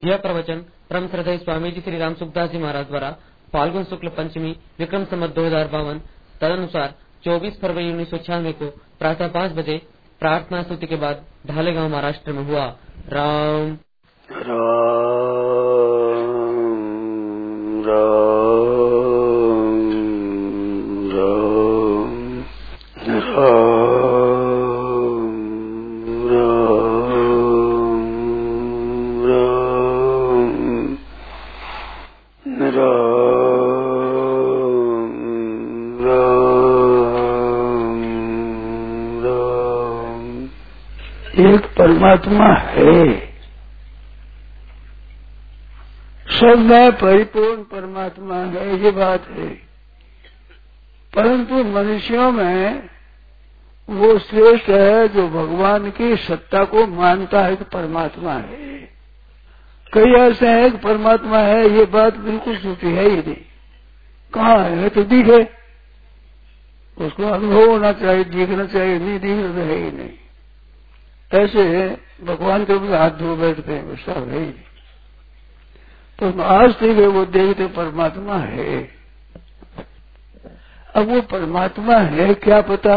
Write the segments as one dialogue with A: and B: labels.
A: यह प्रवचन परम श्रद्धेय स्वामी जी श्री राम सुखदास जी महाराज द्वारा फाल्गुन शुक्ल पंचमी विक्रम संवत 2052 तदनुसार 24 फरवरी 1996 को प्रातः 5 बजे प्रार्थना स्तुति के बाद ढालेगांव महाराष्ट्र में हुआ। राम
B: एक परमात्मा है, सब में परिपूर्ण परमात्मा है, ये बात है। परंतु मनुष्यों में वो श्रेष्ठ है जो भगवान की सत्ता को मानता है कि परमात्मा है। कई ऐसे हैं कि परमात्मा है, ये बात बिल्कुल झूठी है ही नहीं। कहाँ है तो दिखे, उसको अनुभव होना चाहिए, दिखना चाहिए, नहीं दिखना तो है ही नहीं। ऐसे भगवान के ऊपर हाथ धो बैठते हैं, सब है ही। तो आज तक वो देखते परमात्मा है। अब वो परमात्मा है क्या पता,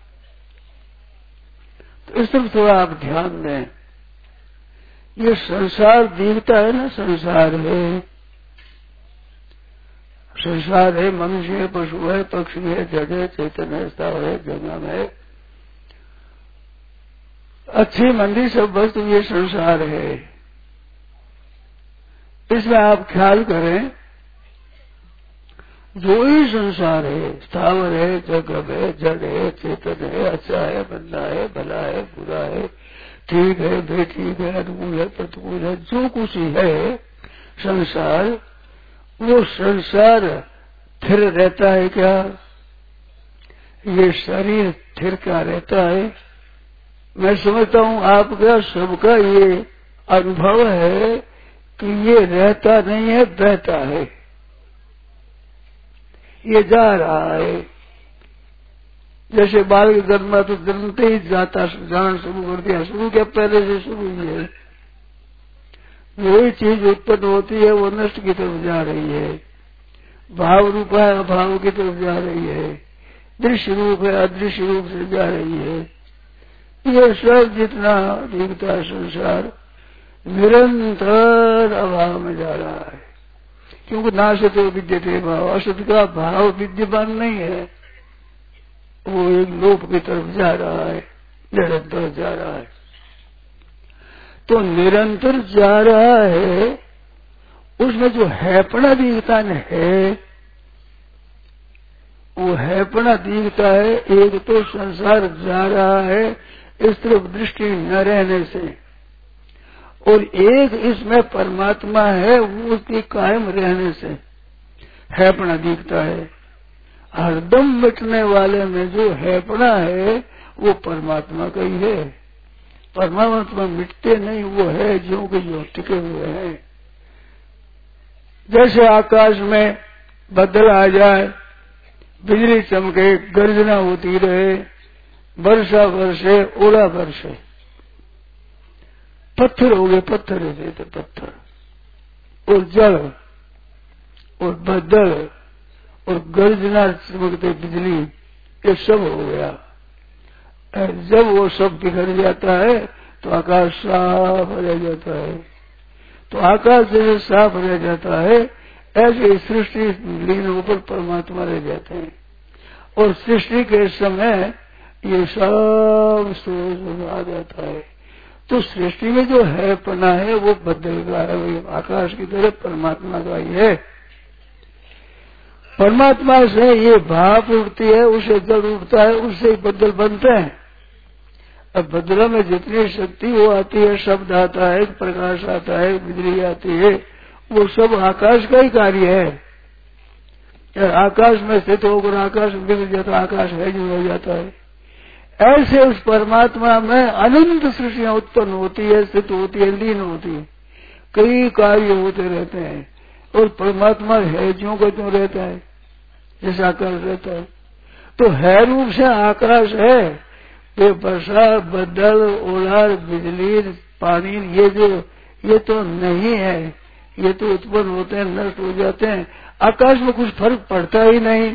B: तो इस तरफ थोड़ा आप ध्यान दें। ये संसार दिखता है ना, संसार है, संसार है, मनुष्य है, पशु है, पक्षी है, जड़ है, चैतन्य है, स्थावर है, जंगम है, अच्छी मंदी सब वस्तु ये संसार है। इसमें आप ख्याल करें, जो ही संसार है, स्थावर है, जगम है, जड़ है, चेतन है, अच्छा है, बंदा है, भला है, बुरा है, ठीक है, बेठीक है, अनुकूल है, प्रतिकूल है, जो कुछ है संसार, वो संसार स्थिर रहता है क्या? ये शरीर स्थिर क्या रहता है? मैं समझता हूँ आपका सबका ये अनुभव है कि ये रहता नहीं है, बहता है, ये जा रहा है। जैसे बाल के जन्मा तो जन्मते ही जाना शुरू कर दिया, शुरू क्या पहले से शुरू ही है। वही चीज उत्पन्न होती है वो नष्ट की तरफ जा रही है, भाव रूप है अभाव की तरफ जा रही है, दृश्य रूप है अदृश्य रूप से जा रही है। ये सब जितना दिखता है संसार निरंतर अभाव में जा रहा है, क्योंकि नासतो विद्यते भाव, असत का भाव विद्यमान नहीं है, वो एक लोप की तरफ जा रहा है, निरंतर जा रहा है। तो निरंतर जा रहा है, उसमें जो हैपना दिखता है, वो हैपना दिखता है। एक तो संसार जा रहा है इस तरफ दृष्टि न रहने से, और एक इसमें परमात्मा है वो उसके कायम रहने से हैपना दिखता है। हरदम मिटने वाले में जो हैपना है वो परमात्मा का ही है। परमात्मा मिटते नहीं, वो है जो कि जो टिके हुए हैं। जैसे आकाश में बदल आ जाए, बिजली चमके, गर्जना होती रहे, वर्षा बरसे, ओला बरसे, पत्थर हो गए, पत्थर है तो पत्थर, और जल और बदल और गर्जना चमकते बिजली, ये सब हो गया। जब वो सब बिखर जाता है तो आकाश साफ रह जाता है। तो आकाश जैसे साफ रह जाता है, ऐसे सृष्टि लीन ऊपर परमात्मा रह जाते हैं। और सृष्टि के समय ये सब सूरज आ जाता है। तो सृष्टि में जो है पना है वो बदल का है, वही आकाश की तरह परमात्मा का ही है। परमात्मा से ये भाप उठती है, उसे जल उठता है, उससे बदल बनते हैं। अब बदला में जितनी शक्ति वो आती है, शब्द आता है, प्रकाश आता है, बिजली आती है, वो सब आकाश का ही कार्य है। आकाश में स्थित होकर आकाश में बिगड़ जाता, आकाश है जो हो जाता है। ऐसे उस परमात्मा में अनंत सृष्टियां उत्पन्न होती है, स्थित होती है, लीन होती है, कई कार्य होते रहते हैं। और परमात्मा है ज्यों का त्यों रहता है, जैसे आकाश रहता है। तो है रूप से आकाश है, ये वर्षा, बदल, ओला, बिजली, पानी, ये जो ये तो नहीं है, ये तो उत्पन्न होते हैं, नष्ट हो जाते हैं, आकाश में कुछ फर्क पड़ता ही नहीं।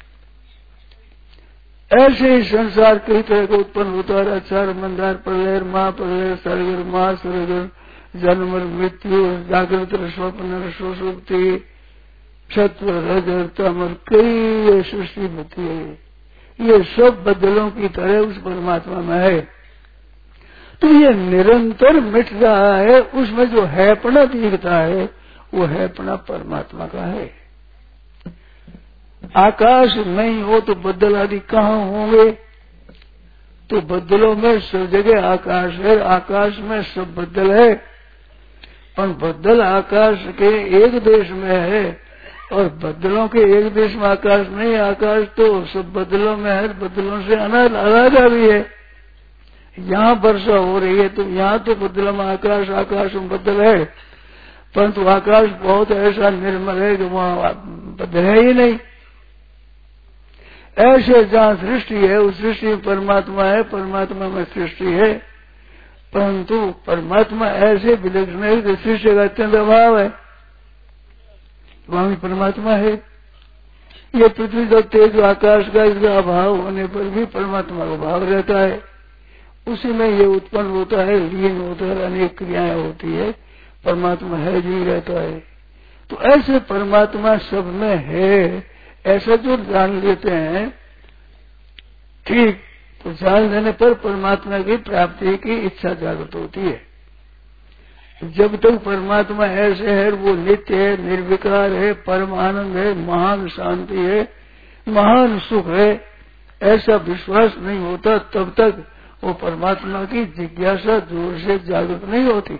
B: ऐसे ही संसार कई तरह का उत्पन्न होता है, अचार मंदार प्रलय महाप्रलय सरगर महासरगर जन्म मृत्यु जागृत स्वप्न सुषुप्ति सत्व रजर तमर कई सृष्टि होती है। ये सब बदलों की तरह उस परमात्मा में है। तो ये निरंतर मिट रहा है, उसमें जो हैपना दिखता है वो हैपना परमात्मा का है। आकाश नहीं हो तो बदल आदि कहाँ होंगे? तो बदलों में सब जगह आकाश है, आकाश में सब बदल है, पर बदल आकाश के एक देश में है और बदलों के एक देश में आकाश नहीं। आकाश तो सब बदलों में है, बदलों से अलग भी है। यहाँ वर्षा हो रही है तो यहाँ तो बदलों में आकाश, आकाश में बदल है, परंतु आकाश बहुत ऐसा निर्मल है कि वहाँ बदल है ही नहीं। ऐसे जहाँ सृष्टि है उस सृष्टि में परमात्मा है, परमात्मा में सृष्टि है, परंतु परमात्मा ऐसे विलक्षण है कि सृष्टि का अत्यंत अभाव है, वहां भी परमात्मा है। ये पृथ्वी का तेज आकाश का इसका अभाव होने पर भी परमात्मा का भाव रहता है, उसी में ये उत्पन्न होता है, लीन होता है, अनेक क्रियाएं होती है, परमात्मा है जी रहता है। तो ऐसे परमात्मा सब में है, ऐसा जो जान लेते हैं ठीक, तो जान लेने पर परमात्मा की प्राप्ति की इच्छा जागृत होती है। जब तक परमात्मा ऐसे है, वो नित्य है, निर्विकार है, परम आनंद है, महान शांति है, महान सुख है, ऐसा विश्वास नहीं होता, तब तक वो परमात्मा की जिज्ञासा जोर से जागृत नहीं होती।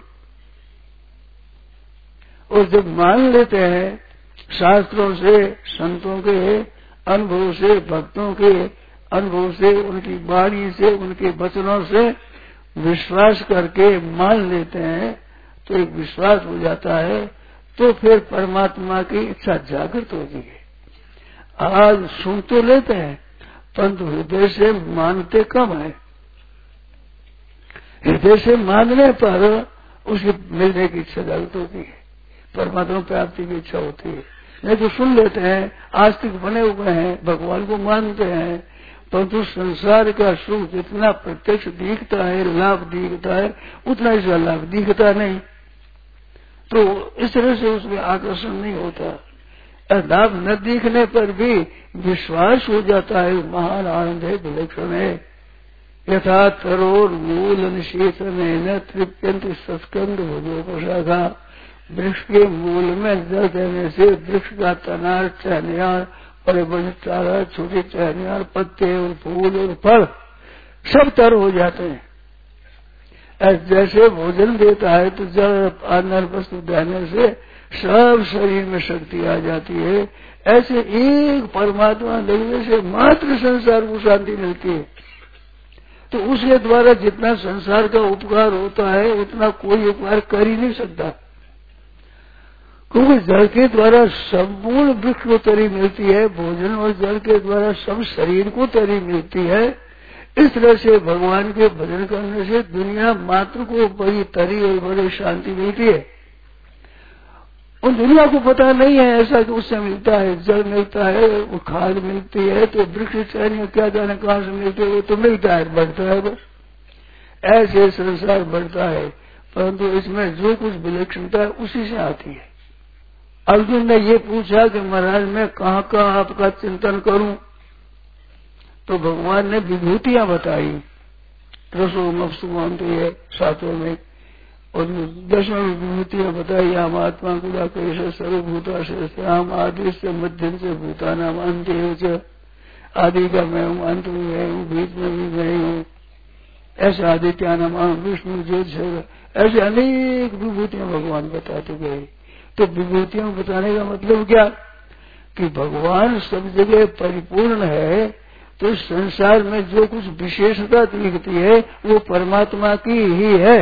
B: और जब मान लेते हैं शास्त्रों से, संतों के अनुभव से, भक्तों के अनुभव से, उनकी वाणी से, उनके वचनों से विश्वास करके मान लेते हैं, तो एक विश्वास हो जाता है, तो फिर परमात्मा की इच्छा जागृत होती है। आज सुन तो लेते हैं परंतु हृदय से मानते कम है। हृदय से मानने पर उसके मिलने की इच्छा जागृत होती है, परमात्मा प्राप्ति की इच्छा होती है। नहीं तो सुन लेते हैं, आस्तिक बने हुए हैं, भगवान को मानते हैं, परंतु संसार का सुख जितना प्रत्यक्ष दिखता है, लाभ दिखता है, उतना इसका लाभ दिखता नहीं, तो इस तरह से उसमें आकर्षण नहीं होता। लाभ न दिखने पर भी विश्वास हो जाता है, महान आनंद है, विलक्षण है। यथा तरोर मूल निशीतन न तृप्यंत सस्कंद भोजोपशाखा, वृक्ष के मूल में जल देने से वृक्ष का तनार, टहनियार और चारा, छोटे टहनियार, पत्ते और फूल और फल सब तर हो जाते हैं। जैसे भोजन देता है तो जल अन्न वस्तु देने से सब शरीर में शक्ति आ जाती है, ऐसे एक परमात्मा लगने से मात्र संसार को शांति मिलती है। तो उसके द्वारा जितना संसार का उपकार होता है उतना कोई उपकार कर ही नहीं सकता, क्योंकि जल के द्वारा संपूर्ण वृक्ष को तरी मिलती है, भोजन और जल के द्वारा सब शरीर को तरी मिलती है। इस तरह से भगवान के भजन करने से दुनिया मात्र को बड़ी तरी और बड़ी शांति मिलती है। उन दुनिया को पता नहीं है ऐसा कि उससे मिलता है, जल मिलता है, वो खाद मिलती है, तो वृक्ष चैन क्या जाने कहाँ से मिलती है, वो तो मिलता है, बढ़ता है, बस ऐसे संसार बढ़ता है। परंतु इसमें जो कुछ विलक्षणता है उसी से आती है। अर्जुन ने ये पूछा कि महाराज मैं कहाँ कहाँ आपका चिंतन करूं, तो भगवान ने विभूतियां बताई, रसो मप्सु मानते है सातों में, और 10वें विभूतियां बताई, हम आत्मा गुड़ा कैसे सर्वभूता से हम आदि से मध्यम से भूता नाम अंत, आदि का मैं हूँ, अंत में मैं हूँ, बीच में भी मैं हूँ, ऐसे आदित्य नाम विष्णु जो ऐसे अनेक विभूतियां भगवान बताते गए। तो विभूतियों बताने का मतलब क्या कि भगवान सब जगह परिपूर्ण है, तो संसार में जो कुछ विशेषता दिखती है वो परमात्मा की ही है,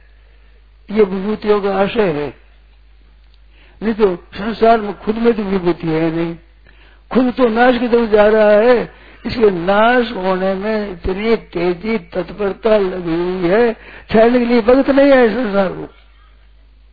B: ये विभूतियों का आशय है। नहीं तो संसार में खुद में तो विभूति है नहीं, खुद तो नाश की तरफ जा रहा है, इसके नाश होने में इतनी तेजी तत्परता लगी हुई है, ठहरने के लिए वक्त नहीं है संसार को।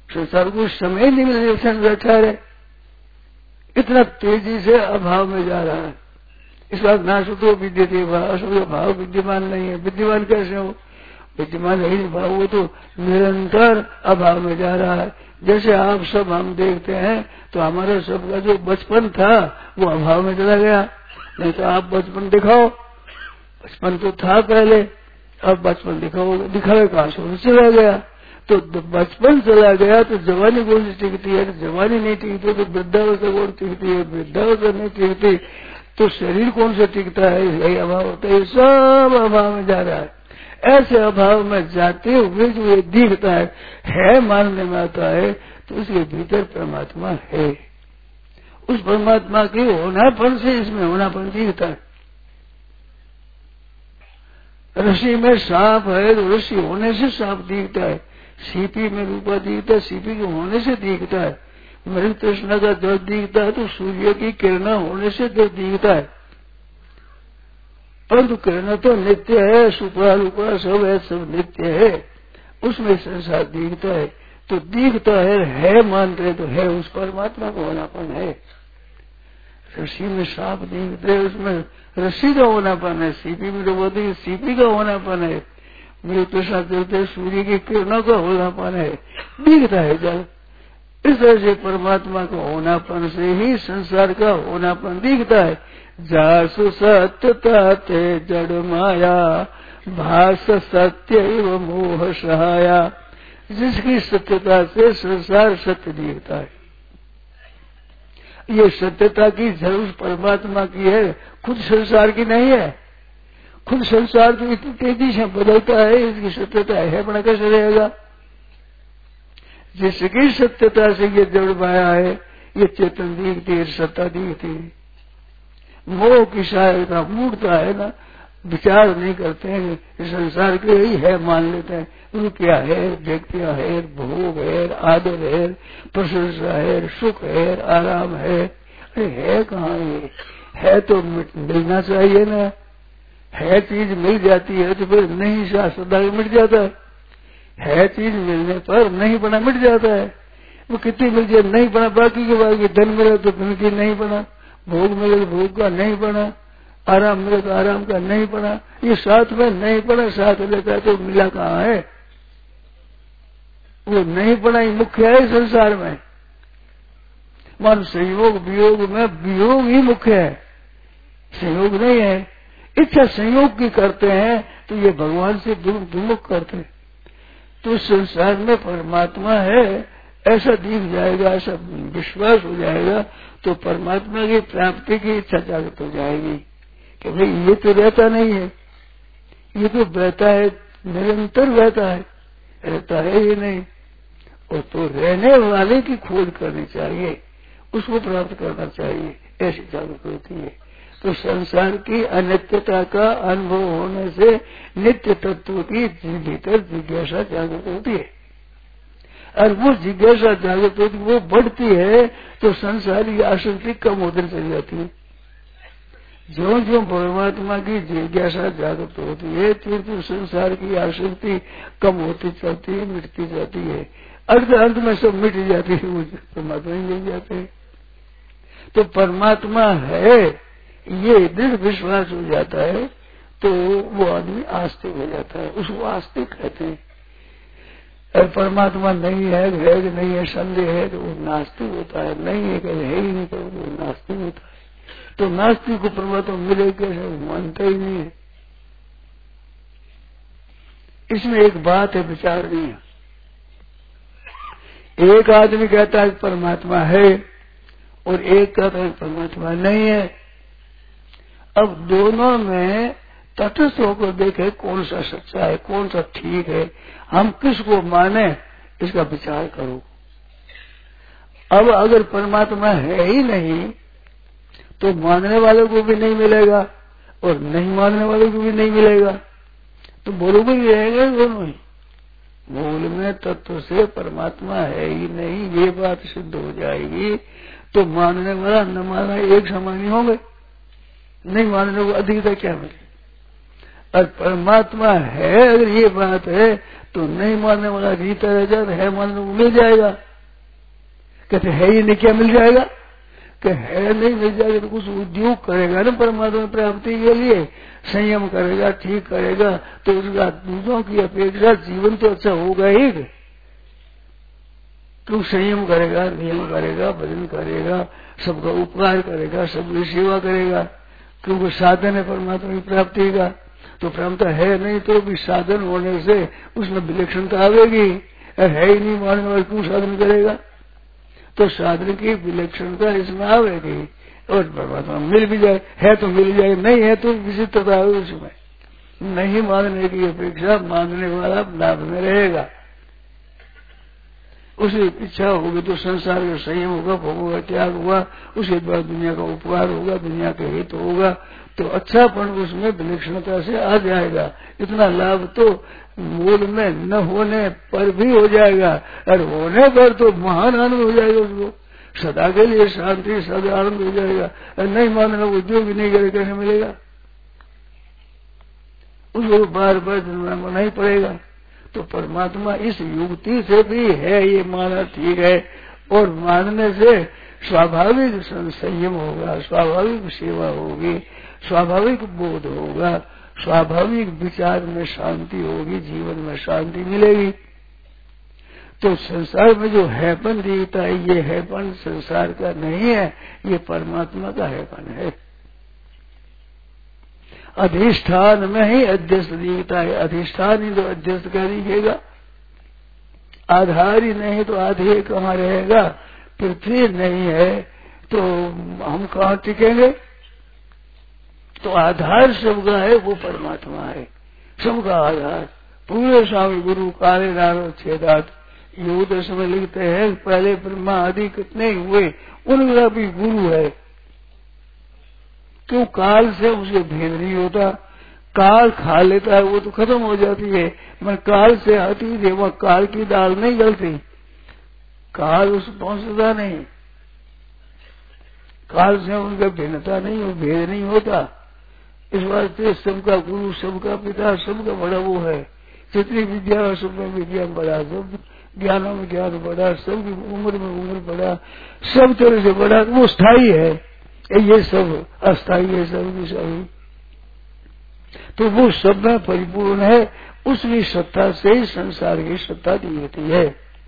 B: संसार को समय नहीं मिलने से बैठा रहे, इतना तेजी से अभाव में जा रहा है। इस बात नासुतो विद्यते भाव विद्यमान नहीं है। विद्यमान कैसे हो? विद्यमान ही भाव, वो तो निरंतर अभाव में जा रहा है। जैसे आप सब हम देखते हैं तो हमारा सबका जो बचपन था वो अभाव में चला गया। नहीं तो आप बचपन दिखाओ, बचपन तो था पहले, अब बचपन दिखाओ, दिखावे कहाँ से चला गया। तो बचपन चला गया तो जवानी कौन सी टिकती है? जवानी नहीं टिकती तो वृद्धावस्था कौन टिकती है? वृद्धावस्था नहीं टिकती तो शरीर कौन सा टिकता है? यही अभाव होता है। सब अभाव में जा रहा है। ऐसे अभाव में जाते हुए जो ये दिखता है मानने में आता है, तो उसके भीतर परमात्मा है। उस परमात्मा के होनापन से इसमें होनापन दिखता है। रस्सी में सांप है तो रस्सी होने से सांप दिखता है। सीपी में रूपा दिखता है, सीपी के होने से दिखता है। मृग तृष्णा का जल दिखता है तो सूर्य की किरणा होने से जल दिखता है। परंतु किरण तो नित्य है, सुपा रूपा सब है, सब नित्य है। उसमें संसार दिखता है तो दिखता है मानते हैं तो है, उस परमात्मा का होनापन है। रस्सी में सांप दिखते है, उसमें रस्सी का होनापन है। सीपी में डूबती सीपी का होनापन है। मेरे तृष्णा चलते सूर्य की किरणों का होनापन है, दिखता है जल। इस तरह से परमात्मा का होनापन से ही संसार का होनापन दिखता है। जासु सत्यता ते जड़ माया भास सत्य एव मोह सहाया। जिसकी सत्यता से संसार सत्य दिखता है। ये सत्यता की जरूर परमात्मा की है, खुद संसार की नहीं है। खुद संसार तो इतनी तेजी से बदलता है, इसकी सत्यता है बना कैसे रहेगा? जिसकी सत्यता से ये जड़ माया है, ये चेतन दिखती है, सत्ता दिखती है। मोह की सहायता मूर्ता है ना, विचार नहीं करते हैं, संसार के ही है मान लेते हैं। रुपया है, व्यक्तियां है, भोग है, आदर है, प्रशंसा है, सुख है, आराम है। अरे है कहाँ ये? है तो मिलना चाहिए ना। है चीज मिल जाती है तो फिर नहीं सदा मिट जाता है चीज मिलने पर नहीं बना मिट जाता है। वो कितनी मिल जाए नहीं बना, बाकी के बाकी धन मिले तो धन की नहीं बना, भोग मिले तो भोग का नहीं बना, आराम मिले तो आराम का नहीं बना। ये साथ में नहीं पड़ा, साथ लेता है तो मिला कहाँ है? वो नहीं पड़ा ही मुख्य है संसार में। मान संयोग वियोग में वियोग ही मुख्य है, संयोग नहीं है। इच्छा संयोग की करते हैं तो ये भगवान से विमुख करते हैं। तो संसार में परमात्मा है ऐसा दिख जाएगा, ऐसा विश्वास हो जाएगा तो परमात्मा की प्राप्ति की इच्छा जागृत हो जाएगी कि भाई ये तो रहता नहीं है, ये तो बहता है, निरंतर बहता है, रहता है ये नहीं। और तो रहने वाले की खोज करनी चाहिए, उसको प्राप्त करना चाहिए, ऐसी जागृत होती है। तो संसार की अनित्यता का अनुभव होने से नित्य तत्व की भीतर जिज्ञासा जागृत होती है। और वो जिज्ञासा जागृत होती, वो बढ़ती है तो संसारी आसक्ति कम होती चली जाती है। जो जो परमात्मा की जिज्ञासा जागृत होती है तो संसार की आसक्ति कम होती चलती है, मिटती जाती है। अंत में सब मिट जाती है, वो परमात्मा ही मिल जाते हैं। तो परमात्मा है ये दृढ़ विश्वास हो जाता है तो वो आदमी आस्तिक हो जाता है, उसको आस्तिक कहते हैं। और परमात्मा नहीं है नहीं है संदेह है तो वो नास्तिक होता है, नहीं है है ही नहीं तो वो नास्तिक होता है। तो नास्तिक को परमात्मा मिले कैसे? मानता ही नहीं है। इसमें एक बात है विचारणीय। एक आदमी कहता है परमात्मा है और एक कहता है परमात्मा नहीं है। अब दोनों में तटस्थ होकर देखे कौन सा सच्चा है, कौन सा ठीक है, हम किसको माने, इसका विचार करो। अब अगर परमात्मा है ही नहीं तो मानने वालों को भी नहीं मिलेगा और नहीं मानने वालों को भी नहीं मिलेगा, तो बरोबर ही रहेगा दोनों ही। मूल में तत्व से परमात्मा है ही नहीं ये बात सिद्ध हो जाएगी तो मानने वाला न मानना एक समान ही होंगे, नहीं मानने को अधिकता क्या मिले। और परमात्मा है, अगर ये बात है तो नहीं मानने वाला जीता रह जाए, है मानने को मिल जाएगा। कहते है ही नहीं, क्या मिल जाएगा? कि है नहीं मिल जाएगा तो कुछ उद्योग करेगा ना परमात्मा प्राप्ति के लिए, संयम करेगा, ठीक करेगा, तो उसका दूसरों की अपेक्षा जीवन तो अच्छा होगा ही। क्यों संयम करेगा, नियम करेगा, भजन करेगा, सबका उपकार करेगा, सबकी सेवा करेगा, क्योंकि साधन है परमात्मा की प्राप्ति का। तो परमात्मा है नहीं तो भी साधन होने से उसमें विलक्षणता आवेगी, है ही नहीं मानने वाले क्यों साधन करेगा? तो साधन की विलक्षणता इसमें आवेगी। और परमात्मा मिल भी जाए, है तो मिल जाए, नहीं है तो विचित्रता आवे उसमें। नहीं मानने की अपेक्षा मानने वाला लाभ में रहेगा। उसे इच्छा होगी तो संसार का संयम होगा, भोगों का त्याग हुआ, उसके बाद दुनिया का उपकार होगा, दुनिया का हित होगा, तो अच्छापन उसमें विलक्षणता से आ जाएगा। इतना लाभ तो मूल में न होने पर भी हो जाएगा, और होने पर तो महान आनंद हो जाएगा, उसको सदा के लिए शांति, सदा आनंद हो जाएगा। और नहीं मानना, उद्योग भी नहीं करे, कैसे मिलेगा? उसको बार बार जन्म मना ही पड़ेगा। तो परमात्मा इस युक्ति से भी है, ये माना ठीक है, और मानने से स्वाभाविक संयम होगा, स्वाभाविक सेवा होगी, स्वाभाविक बोध होगा, स्वाभाविक विचार में शांति होगी, जीवन में शांति मिलेगी। तो संसार में जो हैपन दिखता है, ये हैपन संसार का नहीं है, ये परमात्मा का हैपन है। अधिष्ठान में ही अध्यस्त दिखता है, अधिष्ठान ही तो अध्यस्त का दिखेगा। आधार ही नहीं तो आधेय कहाँ रहेगा? पृथ्वी नहीं है तो हम कहाँ टिकेंगे? तो आधार सबका है, वो परमात्मा है, सबका आधार। पूरे स्वामी गुरु काले नारो छेदात योग में लिखते हैं, पहले ब्रह्मा आदि कितने हुए, उनका भी गुरु है। क्यों? काल से उसे भेद नहीं होता, काल खा लेता है, वो तो खत्म हो जाती है, मगर काल से आती है, वह काल की दाल नहीं गलती, काल उस पहुंचता नहीं, काल से उनका भिन्नता नहीं हो, भेद नहीं होता। इस वास्ते सबका गुरु, सबका पिता, सबका बड़ा वो है। जितनी विद्या, सब में विद्या बड़ा, सब ज्ञानों में ज्ञान बड़ा, सबकी उम्र में उम्र बड़ा, सब तरह से बड़ा, वो स्थायी है, ये सब अस्थायी है, सब विषयी। तो वो सब में परिपूर्ण है, उसकी सत्ता से ही संसार की सत्ता दी होती है।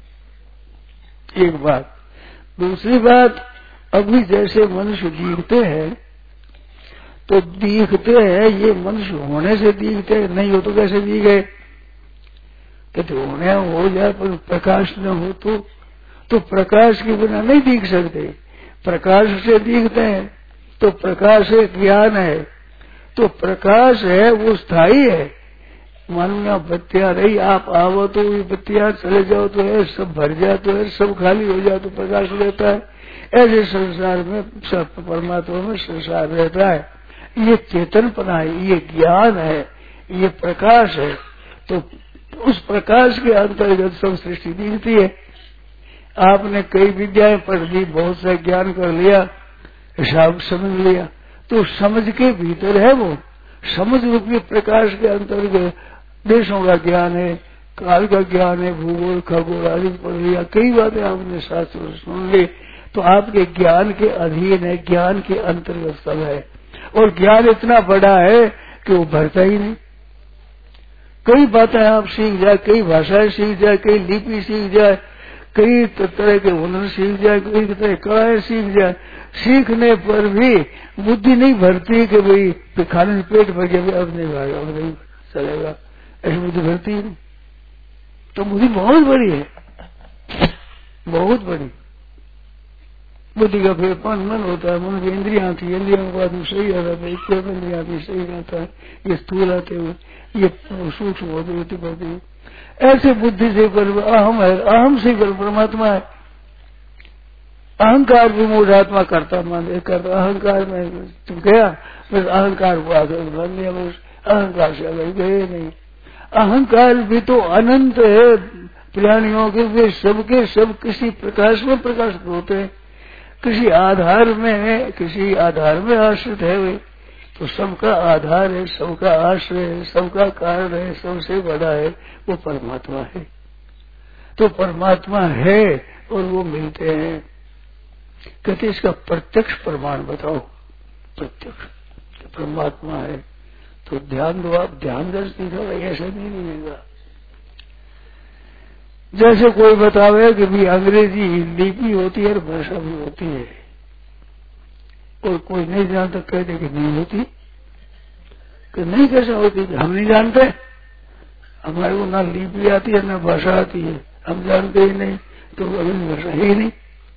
B: एक बात। दूसरी बात, अभी जैसे मनुष्य दिखते हैं, तो दिखते हैं, ये मनुष्य होने से दिखते हैं, नहीं हो तो कैसे दिखे? कहते होने हो जाए पर प्रकाश न हो तो प्रकाश के बिना नहीं दिख सकते, प्रकाश से दिखते हैं। तो प्रकाश एक ज्ञान है, तो प्रकाश है वो स्थायी है। मानो बत्तियां रही, आप आओ तो ये बत्तियां, चले जाओ तो है, सब भर जाए तो है, सब खाली हो जाए तो प्रकाश रहता है। ऐसे संसार में सब परमात्मा में संसार रहता है। ये चेतनपना है, ये ज्ञान है, ये प्रकाश है। तो उस प्रकाश के अंतर्गत सब सृष्टि दिखती है। आपने कई विद्याएं पढ़ ली, बहुत सा ज्ञान कर लिया, हिसाब समझ लिया, तो समझ के भीतर है वो समझ रूपी प्रकाश के अंतर्गत देशों का ज्ञान है, काल का ज्ञान है, भूगोल खगोल आदि पढ़ लिया, कई बातें आपने शास्त्र सुन ली, तो आपके ज्ञान के अधीन है, ज्ञान के अंतर्गत सब है। और ज्ञान इतना बड़ा है कि वो भरता ही नहीं। कई बातें आप सीख जाए, कई भाषाएं सीख जाए, कई लिपि सीख जाए, कई तरह के हुनर सीख जाए, कई तरह कलाएं सीख जाए, सीखने पर भी बुद्धि नहीं भरती कि भाई खाने से पेट भर गया, अब नहीं भागा, अब नहीं चलेगा, ऐसी बुद्धि भरती नहीं। तो बुद्धि बहुत बड़ी है, बहुत बड़ी। बुद्धि का फिर मन होता है, मन की इंद्रियां आती है, इंद्रियों को आदमी सही आता है, इंद्रिया आदमी सही आता है, ये स्थूल आते हुए, ये सूक्ष्म होते होती पड़ती है। ऐसे बुद्धि से पर अहम है, अहम से पर परमात्मा है। अहंकार विमूढ़ आत्मा करता मान करता, अहंकार में तुम गया, बस अहंकार हुआ बन लिया, बस अहंकार से अलग गए नहीं। अहंकार भी तो अनंत है, प्राणियों के वे सबके सब किसी प्रकाश में प्रकाशित होते हैं, किसी आधार में आश्रित है वे, तो सबका आधार है, सबका आश्रय है, सबका कारण है, सबसे बड़ा है वो परमात्मा है। तो परमात्मा है और वो मिलते हैं। कहते इसका प्रत्यक्ष प्रमाण बताओ। प्रत्यक्ष परमात्मा है तो ध्यान दो, आप ध्यान दर्शन दिखा, ऐसा नहीं मिलेगा। जैसे कोई बतावे कि भी अंग्रेजी लिपि होती है और भाषा भी होती है, और कोई नहीं जानता कह दे कि नहीं होती, कि नहीं कैसे होती, हम नहीं जानते, हमारे को ना लिपि आती है ना भाषा आती है, हम जानते ही नहीं, तो अभी भाषा ही नहीं।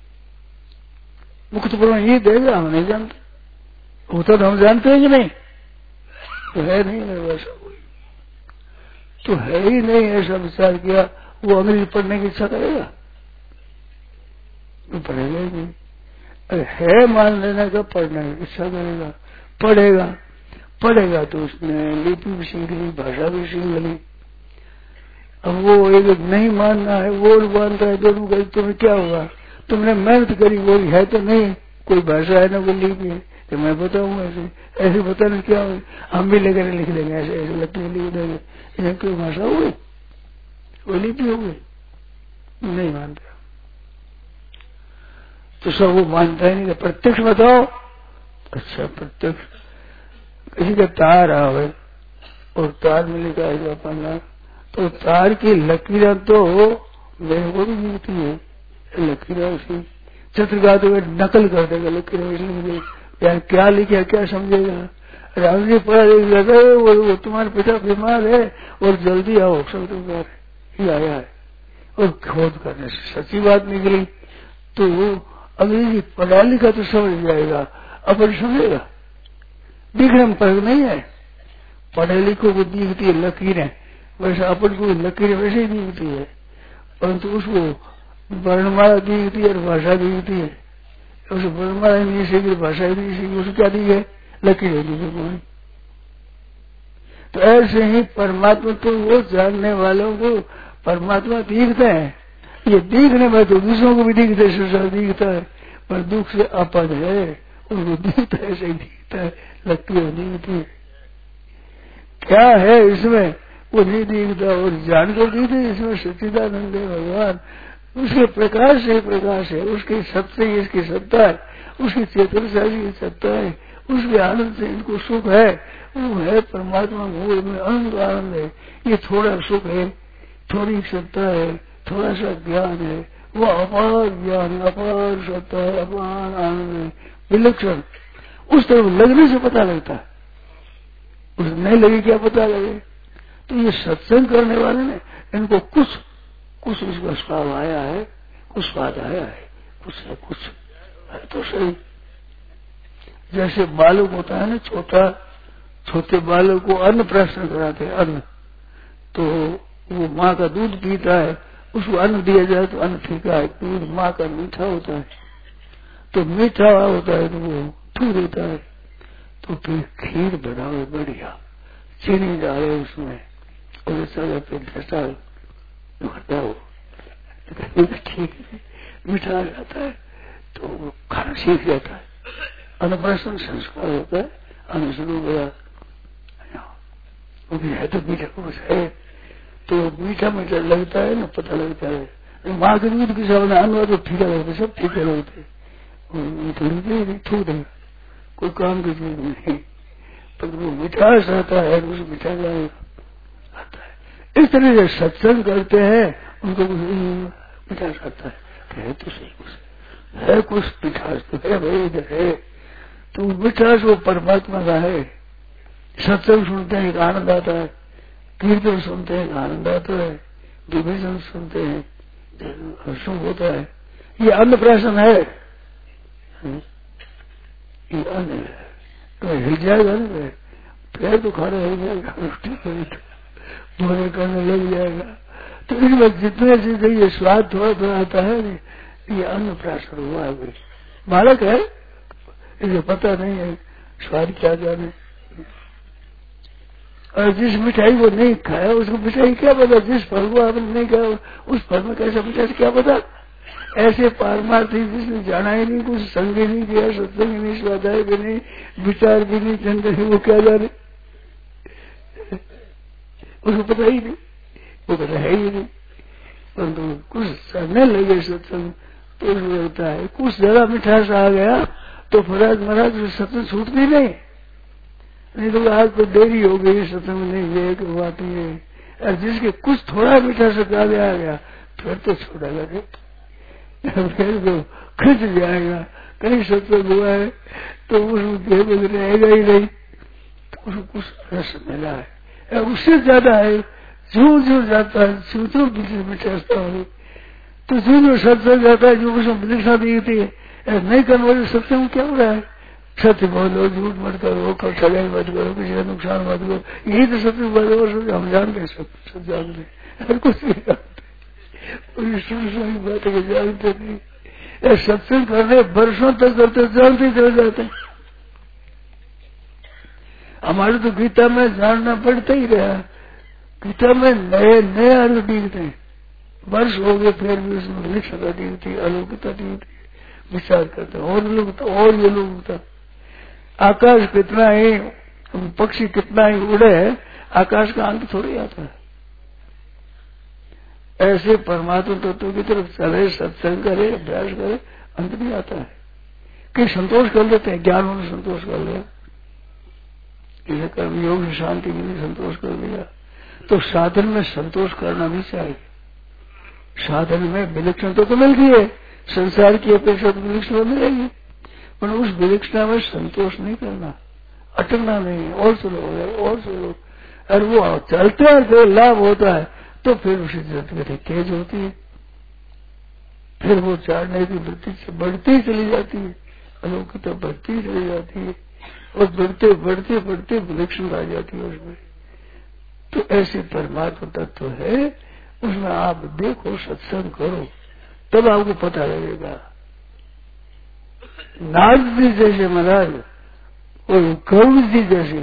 B: मुक्त प्रमाण ये देगा, हम नहीं जानते, होता तो हम जानते हैं कि नहीं, तो है नहीं मेरी भाषा कोई, तो है ही नहीं। ऐसा विचार किया, वो अंग्रेजी पढ़ने की इच्छा करेगा? वो पढ़ेगा ही नहीं। अरे है मान लेने का, पढ़ने की इच्छा करेगा, पढ़ेगा, पढ़ेगा तो उसने लिपि भी सीख ली, भाषा भी सीख ली। अब वो एक नहीं मानना है, वो मानता है, दोनों का तुम्हें क्या होगा? तुमने मेहनत करी, वो है तो नहीं, कोई भाषा है ना कोई लिपि है, तो मैं बताऊंगा ऐसे ऐसे बताने क्या होगा, हम भी लेकर लिख देंगे, ऐसे ऐसे लगते लिख देंगे, ये कोई भाषा हो गई, कोई लिपि हो गई? नहीं मानता, तो सब वो मानता ही नहीं। प्रत्यक्ष बताओ। अच्छा प्रत्यक्ष, किसी का तार आवे और तार में लिखा है अपना, तो तार की लकीरें तो मेरे को भी मिलती है, लकीरें उसी चित्रकार तो नकल कर देगा लकीरें, इसलिए यार क्या लिखा क्या समझेगा। राम जी पढ़ा लिख जाता है, वो तुम्हारे पिता बीमार है और जल्दी आओ, सब तो ही आया है, और खोज करने से सच्ची बात निकली, तो अंग्रेजी पढ़ा लिखा तो समझ जाएगा, अपन समझेगा? दिखने में फर्क नहीं है, पढ़े लिखो को दिखती है लकीरें, वैसे अपन को लकीरें वैसे ही दिखती है, परंतु उसको वर्णमाला दिखती है और भाषा दिखती है, उस वर्णमाला नहीं सीखी, भाषा नहीं सीखी, उसको क्या दी है? लकीरें दिखी। तो ऐसे ही परमात्मा तो वो जानने वालों को परमात्मा दिखते हैं, ये दिखने में तो दूसरों को भी दिखते, संसार दिखता है, पर दुख से अपद है, उनको दिखता है, ऐसे दिखता है, लकीरें दिखती है। क्या है इसमें वो नहीं दिखता, और जानकर दिखते इसमें सच्चिदानंद है भगवान, उसके प्रकाश से प्रकाश है, उसके सत्य से इसकी सत्ता है, उसकी चेतनता की सत्ता है, उसके आनंद से इनको सुख है, वो है परमात्मा मूल में अनंत आनंद है। ये थोड़ा सुख है, थोड़ी सत्ता है, थोड़ा सा ज्ञान है, वो अपार ज्ञान, अपार सत्ता है, अपार आनंद है, विलक्षण। उस तरफ लगने से पता लगता है, उस नहीं लगे क्या पता लगे। तो ये सत्संग करने वाले ने इनको कुछ उसका स्वाद आया है, कुछ स्वाद आया है, कुछ है तो सही। जैसे बालक होता है ना, छोटे बालक को अन्न प्रश्न कराते हैं, अन्न, तो वो माँ का दूध पीता है, उसको अन्न दिया जाए तो अन्न फीका है, दूध माँ का मीठा होता है, तो मीठा होता है तो वो थू देता है, तो फिर खीर बनाओ बढ़िया, चीनी डाले उसमें, और सारा फिर घटा हो, ठीक मीठा आ जाता है, तो वो खाना सीख जाता है। अन्नप्राशन संस्कार होता है, अन्न शुरू गया, वो भी है तो मीठा कुछ है, तो मीठा मीठा लगता है ना, पता लगता है। माँ के दूध के सामने अन्न तो फीका लगता है, सब फीके लगते, थू देगा, कोई काम की चीज नहीं, पर वो मिठास आता है, उस मिठास आता है। इस तरह से सत्संग करते हैं, उनको मिठास आता है, कहे तो सही कुछ है, कुछ मिठास तो है भाई, इधर है, तो मिठास वो परमात्मा का है। सत्संग सुनते हैं एक आनंद आता है, कीर्तन सुनते हैं आनंद आता है, विभीषण सुनते हैं सुख होता है। ये अन्न प्राशन है, ये अन्न है, तो हिल जाएगा ना, पैर तो खाना हिल जाएगा, भोजन करने लग जाएगा। तो इसमें जितने से ये स्वाद थोड़ा थोड़ा आता है, ये अन्न प्राशन हुआ है। बालक है, इसे पता नहीं है स्वाद क्या जाने, और जिस मिठाई को नहीं खाया उसको मिठाई क्या पता, जिस फल को आपने नहीं खाया उस फल में कैसा मिठाई क्या पता। ऐसे पारमार्थी जिसने जाना ही नहीं, कुछ संग ही नहीं किया, सत्संग ही नहीं, स्वाध्याय भी नहीं, विचार भी नहीं, चिंतन, वो क्या जाने, उसको पता ही नहीं, वो पता है ही नहीं। परंतु कुछ करने लगे सत्संग तो उसको लगता है कुछ ज्यादा मिठास आ गया तो फराज महाराज सत्संग छूटती नहीं तो आज तो देरी हो गई, सत्संग नहीं गए कि वो आती है। और जिसके कुछ थोड़ा मिठास आ गया फिर तो छोड़ेगा नहीं, फिर तो खिंच जाएगा। कहीं सत्संग हुआ है तो उसमें देह में रहेगा ही नहीं, तो उसको कुछ रस मिला है। उससे ज्यादा है जो जाता है, जो मिठासता है, तो जो सत्संग जाता है, जो उसमें परीक्षा दी थी, नहीं करने वाले सत्संग क्या हो रहा है? सत्य बोलो, झूठ मत करो, ठगाई मत करो, किसी का नुकसान मत करो, यही तो सत्य बोलो। हम जानते हैं, सब जानते हैं, कुछ नहीं जानते, बातें को जानते नहीं। सत्संग करने वर्षों तक करते जानते चले जाते हैं। हमारे तो गीता में जानना पड़ता ही रहा, गीता में नए नए अर्थ दिखते हैं, वर्ष हो गए फिर भी उसमें निष्ठता दिखती, अलौकिकता दिखती, विचार करते और लोग और ये लोग आकाश कितना ही पक्षी कितना ही उड़े, आकाश का अंत थोड़ी आता है। ऐसे परमात्मा तत्व की तरफ चले, सत्संग करे, अभ्यास करे, अंत नहीं आता है। कि संतोष कर लेते हैं, ज्ञान में संतोष कर लिया, इसे कर्म योग से शांति मिली, संतोष कर लिया। तो साधन में संतोष करना भी चाहिए। साधन में विलक्षणता तो मिलती है, संसार की अपेक्षा तो विलक्षणता मिलेगी, पर उस विलक्षणता में संतोष नहीं करना, अटकना नहीं, और चलो और चलो। और वो चलते हैं लाभ होता है तो फिर उसी जरूरत तेज होती है, फिर वो चाहने की वृत्ति से बढ़ती चली जाती है, अलौकिकता बढ़ती चली जाती है, और बढ़ते बढ़ते बढ़ते विलक्षणता आ जाती है उसमें। तो ऐसे परमात्मा तत्व है, उसमें आप देखो, सत्संग करो, तब आपको पता लगेगा। नारद जी जैसे महाराज और गरुड़ जी जैसे,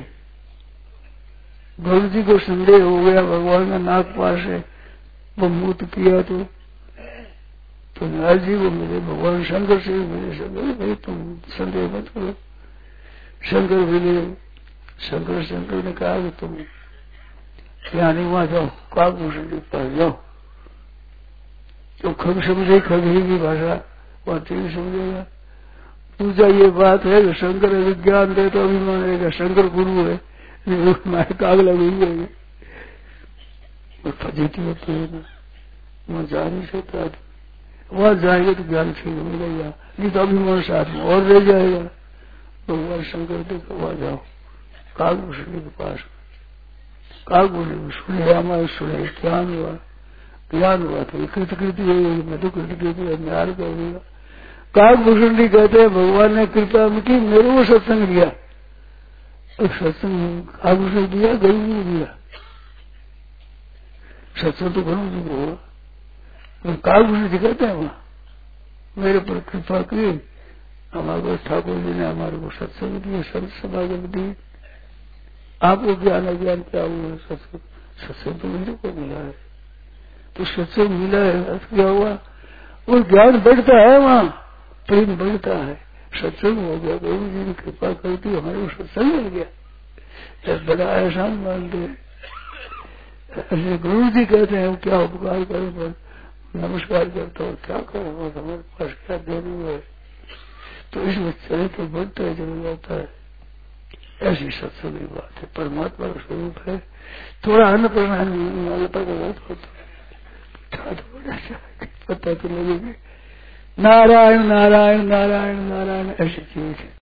B: गरुड़ जी को संदेह हो गया भगवान का नागपाश है, वो मुक्त किया तो नारद जी को मिले, भगवान शंकर से मिले। शंकर भाई तुम संदेह मत करो, शंकर मिले। शंकर ने कहा कि तुम यहाँ नहीं, वहां जाओ, काकभूषण के पास जाओ, तो खग समझे, खग ही की भाषा वहां ठीक समझेगा। पूछा ये बात है कि शंकर विज्ञान दे तो अभिमान रहेगा, शंकर गुरु है, काग लगी है, फजीती होती है ना, वहां जा नहीं सकता। वहां जाएंगे तो ज्ञान ठीक मिलेगा, नहीं तो अभिमान साथ में और रह जाएगा। भगवान शंकर देखो, वहां जाओ काकभूषण के पास। काकभूषण सुने, हमारे सुने, ज्ञान हुआ तो कृतकृति होगी, मैं तो कृतकृति न्यार करूंगा। काकभूषण जी कहते हैं भगवान ने कृपा की, मेरे को सत्संग दिया, और सत्संग काकभूषण दिया, गरुड़ जी को दिया, सत्संग तो गरुड़ जी को हुआ। तो काकभूषण जी कहते हैं वहां मेरे पर कृपा की, हमारे ठाकुर जी ने हमारे को सत्संग दिया, संत समागम दिए। आपको ज्ञान अज्ञान क्या हुआ? सत्संग तो मेरे को मिला है, तो सत्संग मिला है, क्या हुआ? वो ज्ञान बढ़ता है, वहाँ प्रेम बढ़ता है, सत्संग हो गया, गुरु जी ने कृपा करती, हमारे को सत्संग मिल गया, जब बड़ा एहसान मानते हैं। ऐसे गुरु जी कहते हैं क्या उपकार करो, पर नमस्कार करता हूँ, क्या करो, हमारे पास क्या देना है, तो इसमें चले तो बढ़ता है, चल जाता है। ऐसी सत्संग की बात है, परमात्मा का स्वरूप है। थोड़ा अन्न प्रणाम पता तो लगेगा, नारायण नारायण नारायण नारायण ऐसी चीज है।